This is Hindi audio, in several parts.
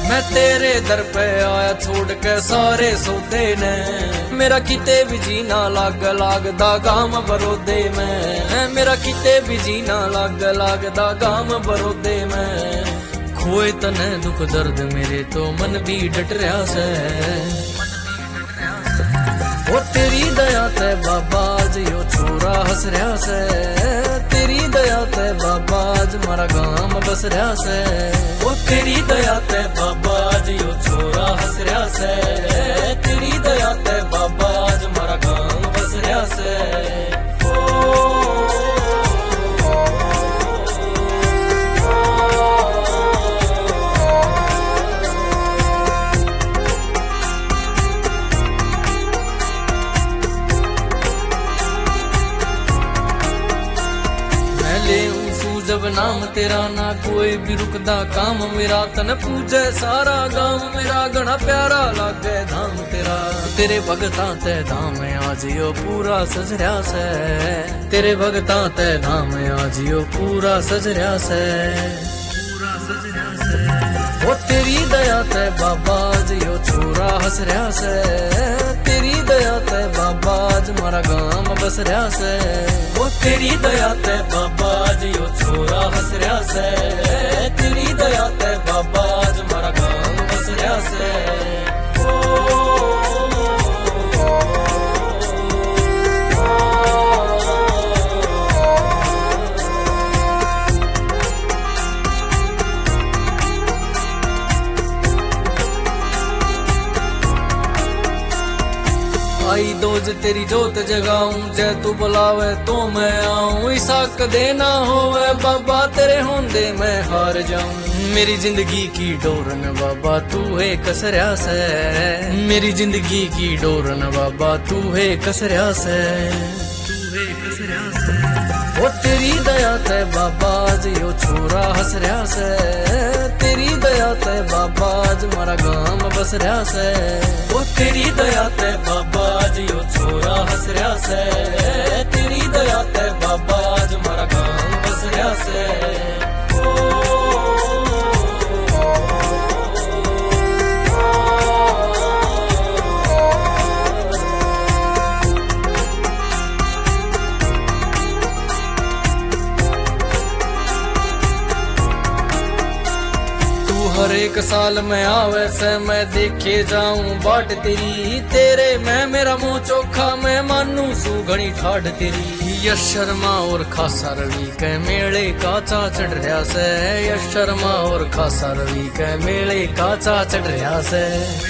मैं तेरे दर पे आया छोड़ के सारे सौदे ने, मेरा किते भी जीना लाग लागदा गाम बरोदे में, मेरा किते भी जीना लाग लागदा गाम बरोदे में। खोए तने दुख दर्द मेरे तो मन भी डट रहा से, ओ तेरी दया ते बाबा जी ओ छोरा हंस रहा से, तेरी दया ते बाबा जी मारा गाम बस रहा से, ओ तेरी दया ते बाबा जी ओ छोरा हंस रहा से, तेरी दया ते बाबा जी मारा गाम बस रहा से। जब नाम तेरा ना कोई भी रुकदा काम मेरा, तन पूजे सारा गांव मेरा, घना प्यारा लागे धाम तेरा। तेरे भगता ते धाम आजियो पूरा सजरिया से, तेरे भगता ते धाम आजियो पूरा सजरिया से, पूरा सजरिया से। ओ तेरी दया ते बाबा जियो छोरा हंस रहा से, तेरी दया ते बाबा जी मारा गाम बस रहा से, ओ तेरी दया ते बाबा जी ओ छोरा हंस रहा से, तेरी दया ते बाबा जी मारा गाम बस रहा से। आई दोज तेरी जोत जगाऊं, जय तू बुलावे तो मैं आऊं, ऐसा कदे ना होवे बाबा तेरे होंदे मैं हार जाऊं। मेरी जिंदगी की डोरन बाबा तू है कसरिया से, मेरी जिंदगी की डोरन बाबा तू है कसरिया से, तू है कसरिया से। ओ तेरी दया ते बाबा जी ओ छोरा हंस रहा से, तेरी दया ते बाबा जी मारा गाम बस रहा से, ओ तेरी दया ते बाबा जी ओ छोरा हंस रहा से, तेरी दया ते बाबा जी मारा गाम बस रहा से। हर एक साल में आवे से मैं देखे जाऊं बाट तेरी, तेरे मैं मेरा मुंह चोखा मैं मानू सू घनी ठाठ तेरी। यश शर्मा और खासा रवि के मेले काचा चढ़ रहा से, यश शर्मा और खासा रवि के मेले काचा चढ़ रहा से,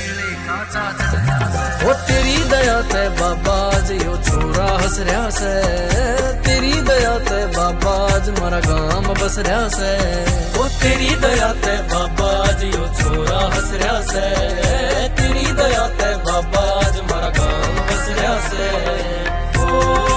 ओ तेरी दया ते बाबा जी ओ छोरा हंस रहा से, तेरी दया ते बाबा जी मारा गाम बस रहा से, ओ तेरी दया ते बाबा जी ओ छोरा हंस रहा से, तेरी दया ते बाबा जी मारा गाम बस रहा से।